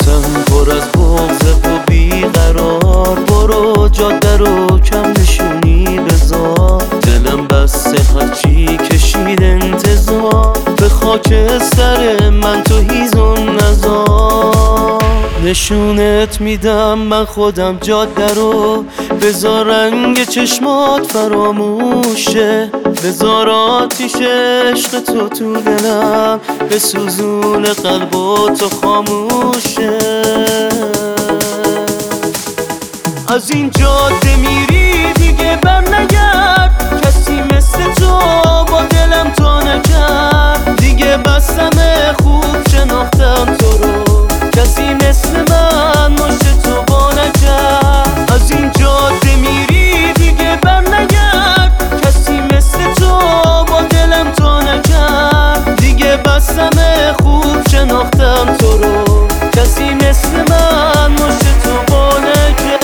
تن پر از بغض و بیقرار، برو جاده رو کم نشونی بذار. دلم بسته هرچی کشید انتظار، به خاک سر من تو هیزم نذار. نشونت میدم من خودم جاده رو، بذار رنگ چشمات فراموشه، بذار آتیش عشق تو دلم به سوزون قلب و تو خاموشه. از این جاده میری دیگه بر نگرد، کسی مثل تو با دلم تا نکرد. دیگه بسمه خوب شناختم تو رو، کسی مثل من مشت تو با نکرد. از این جاده میری دیگه بر نگرد، کسی مثل تو با دلم تا نکرد. دیگه بسمه خوب شناختم تو رو، کسی مثل من مشت تو با نکرد.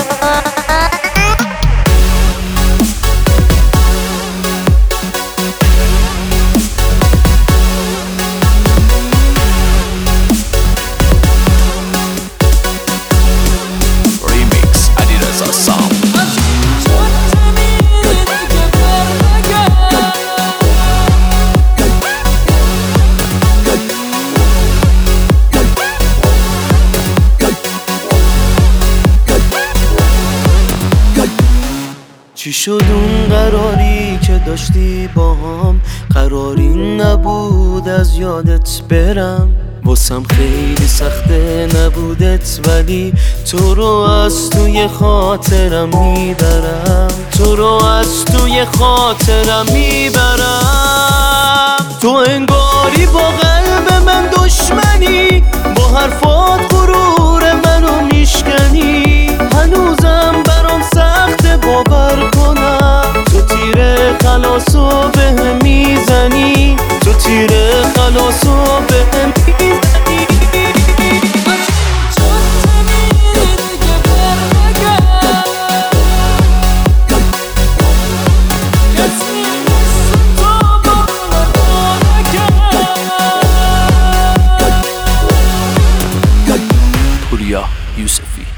چی شد اون قراری که داشتی با هم؟ قراری نبود از یادت برم، واسم خیلی سخته نبودت، ولی تو رو از توی خاطرم میبرم، تو رو از توی خاطرم میبرم. تو انگاری با قلب من دشمنی، با حرفات غرور منو میشکنی. هنوزم برام سخته باور کنم، تو تیر خلاصو بهم میزنی، تو تیر خلاصو بهم میزنی. پوریا یوسفی.